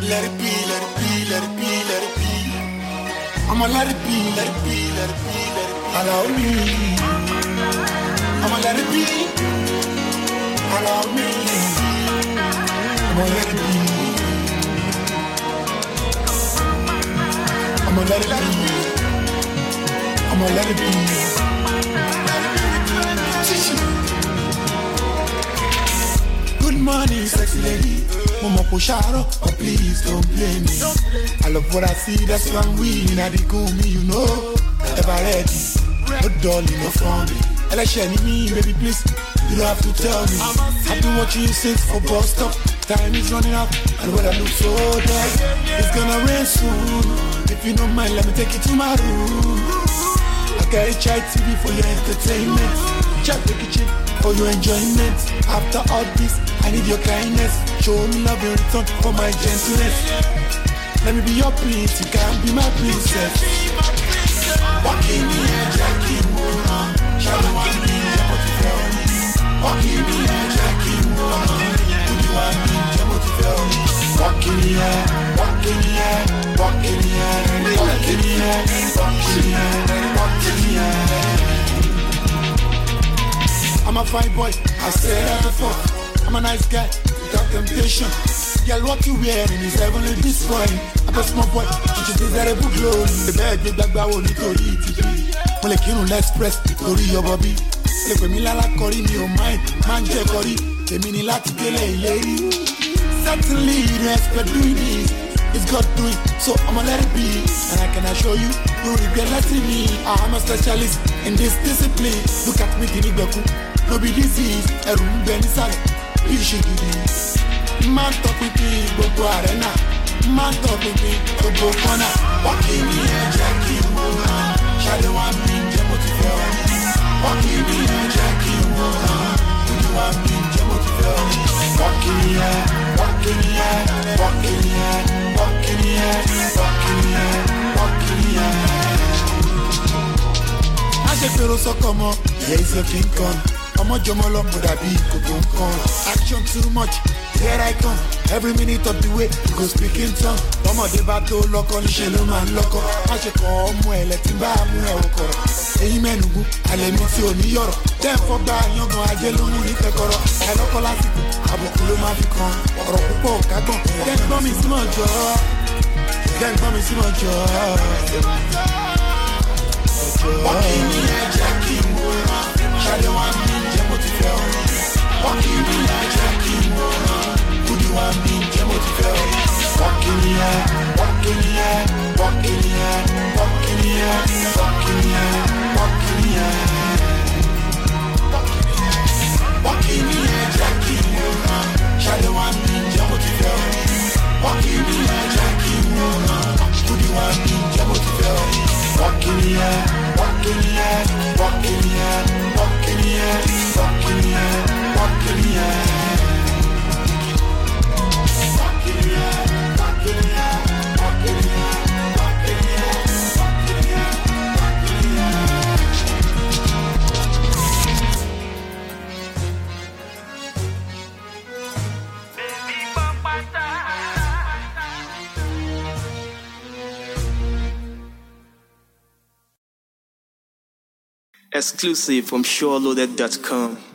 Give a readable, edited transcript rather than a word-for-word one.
Let it be, let it be, let it be, let it be. I'ma let it be, let it be, let it be, let it be. Allow me. I'ma let it be. Allow me. I'ma let it be. I'ma let it be. I'ma let it be. Good morning, sexy lady. Mama Posharo, oh please don't blame me. I love what I see, that's why I'm winning. I dig me, you know. Ever ready? No darling, no funny. Election me, baby, please. You don't have to tell me. I've been watching you since for bus stop. Time is running out, and when I look so dead, it's gonna rain soon. If you don't mind, let me take you to my room. I carry chai TV for your entertainment. Chat the kitchen for your enjoyment. After all this, I need your kindness. Show me love in return for my gentleness. Let me be your prince, you can be my princess. Walking in here, Jackie Moore. Shadow and me, what you tell me. Walking in here, Jackie Moore. Who you want me, what you tell me. Walking here, walking here, walking here, walking here, walking here, walking here. I'm a fine boy, I said that before. I'm a nice guy, without temptation. Girl, what you wearing is heavenly destroying. I'm a small boy, which is desirable glory. The bed with that bow, Nitori, TV. Molekino, let's press, Tori, your bobby. Look at me, Lala, Cory, me, oh mine. Man, Cory, the mini Lati, lady. Certainly, you expect doing this. It's God doing, so I'ma let it be. And I can assure you, you regret letting me. I'm a specialist in this discipline. Look at me, Tinibeku. No be disease, a room, Benisal. You should do this. Man talk with me, go arena. Man talk with me, go corner. Walking in here, Jackie Moore. Shadow and me, Jemotifel. Walking in here, Jackie Moore. Who you want me, Jemotifel? Walking here, walking here, walking here, walking here, walking here, walking here. I say, Pero so come on, here is a King Kong. I'm a Jomolo, but I be action too much, here I come. Every minute of the way, you go speak in tongue. I'm a debato, loco, Nishelo man, loco. I should come, well, let him buy me a car. Amen, I let me see on New York. Then for that, you're going to get on the car. I look like I'm a cool man, or a poke, I go. Then come is my job. Then come is my job. Walking in here, Jackie Moore. Shadow and me, Jemotifel. Walking in here, Jackie Moore. Who do you want me, Jemotifel? Walking here, walking here, walking here, walking here, walking here, walking here. Walking here, Jackie Moore. Shadow and me, Jemotifel. Walking here, Jackie Moore. Who do you want me, Jemotifel? Walking here, walking here, walking here, walking here, walking here, walking here. Walking here, walking here, walking here, walking here, walking here, walking Exclusive from SureLoaded.com.